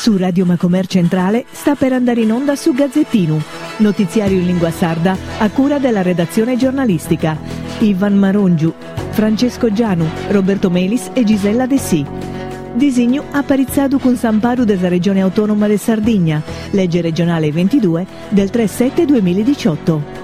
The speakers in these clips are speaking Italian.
Su Radio Macomer Centrale sta per andare in onda su Gazzettino, notiziario in lingua sarda a cura della redazione giornalistica. Ivan Marongiu, Francesco Gianu, Roberto Melis e Gisella De Sì. Disegno apparizzado con Samparu della Regione Autonoma de Sardegna, legge regionale 22 del 3/7/2018.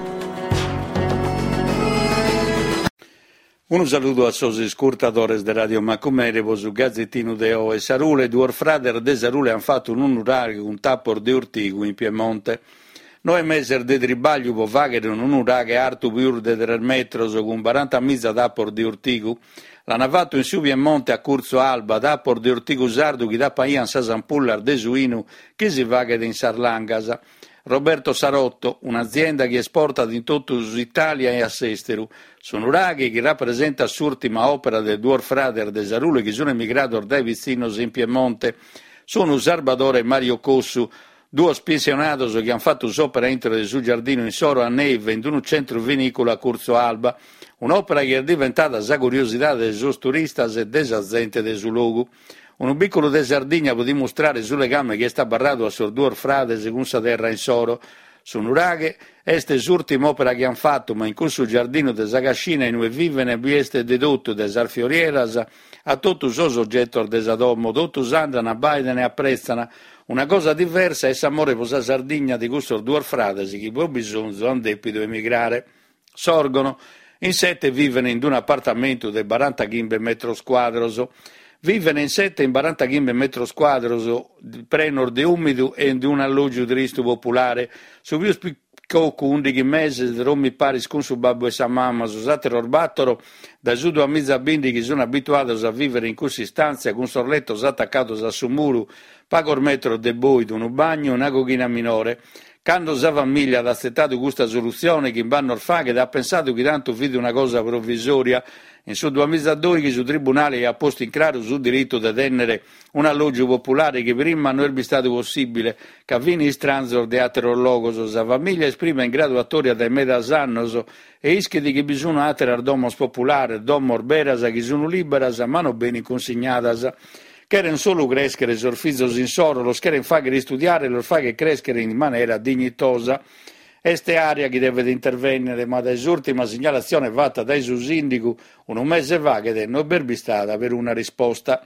Un saluto a sosi scurtadores de Radio Macomere, su Gazzettino de O e Sarule, due frader de Sarule hanno fatto un uragano, un tappor de Urtigu in Piemonte. 9 mesi de tribaglio po fagere un uragano artu più de 3 metri con 40 mizza tappor de Urtigu. L'hanno fatto in su Piemonte a Curzo Alba, tappor de Urtigu sardu che da paian sa sampullar de Suinu che si fagere in Sarlangasa. Roberto Sarotto, un'azienda che esporta in tutta Italia e a Sesteru. Sono uraghi che rappresenta l'ultima opera del due frater de Sarule che sono emigrato dai vicini in Piemonte. Sono Salvatore Mario Cossu, due pensionados che hanno fatto un'opera intera del suo giardino in Soro a Neve, in un centro vinicolo a Curzo Alba, un'opera che è diventata la curiosità dei suoi turisti e delle aziende del suo luogo. Un piccolo de Sardegna può dimostrare sulle gambe che sta barrato a sordur frade secondo sa terra in Soro. Sono uraghe, este l'ultima opera che hanno fatto, ma in questo giardino de Sagascina in cui vivono e este dedotto de Sarfiorieras a tutti i suoi oggetti de Sadomo, tutti andano a Biden e apprezzano. Una cosa diversa è l'amore per la Sardegna di questo dur frade che può bisogno hanno debito emigrare. Sorgono, in 7 vivono in un appartamento de 45 metri quadri. Vivono in 7 in 45 metri quadri, prenor di umido e di un alloggio turistico popolare. Su più spiccò 11 mesi, Romi Paris con suo babbo e sua mamma, su satero orbattoro, da su a mezza bindi che sono abituati a vivere in questa stanza con sorletto attaccato a su muro, pagor metro de boi, un bagno, una cochina minore. Quando sa famiglia ha accettato questa soluzione, che vanno orfaghe, ha pensato che tanto vide una cosa provvisoria. In su 2002 che su tribunale ha posto in chiaro sul diritto di tenere un alloggio popolare che prima non era stato possibile, che avviene in stranzor de aterologos, la famiglia esprime in graduatoria dai medasannos e ischedi che bisogna aterar domos popolare, domor beras che sono liberas, ma non beni consignadas. Quieren solo crescere sorfizos in soro, lo quieren fare studiare, lo fare crescere in maniera dignitosa. Este area che deve intervenire, ma dall'ultima segnalazione fatta dai susindico un mese fa che non è stata per una risposta.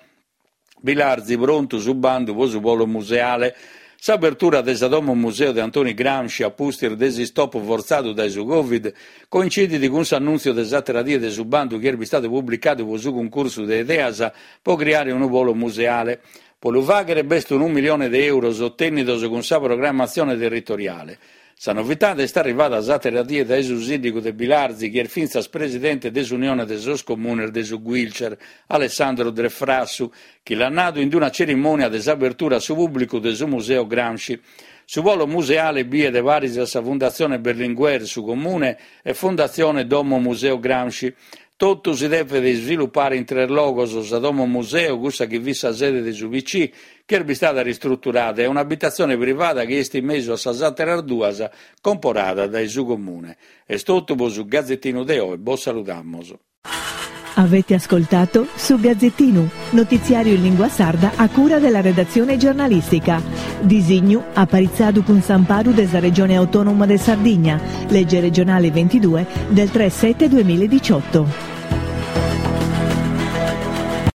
Bilarzi pronto su bando su polo museale. L'apertura del Sadomo Museo di Antonio Gramsci a Pustir desi stop forzato dai su Covid coincide con l'annunzio dell'atterattia del subando che era stato pubblicato su concorso di Ideasa per creare un polo museale. Polo vagere besto €1 milione ottenuto con sa programmazione territoriale. La novità è stata arrivata all'atterattia dai susindico di Bilarzi che è finza presidente dell'Unione dei Sos Comuni del Guilcer, Alessandro Drefrassu, che l'ha nato in una cerimonia di apertura su pubblico del suo museo Gramsci. Su volo museale bie de vari della Fondazione Berlinguer su Comune e Fondazione Domo Museo Gramsci. Tutto si deve di sviluppare in 3 logos a Domo Museo, questa che vissa sede di SUVC, che è stata ristrutturata, è un'abitazione privata che è stimata a Sasatera Arduasa, comporata dai su comune. E tutto su Gazzettino de O e buon salutamos. Avete ascoltato su Gazzettino, notiziario in lingua sarda a cura della redazione giornalistica. Disegno apparizzado con Samparu della Regione Autonoma de Sardegna, legge regionale 22 del 3/7/2018.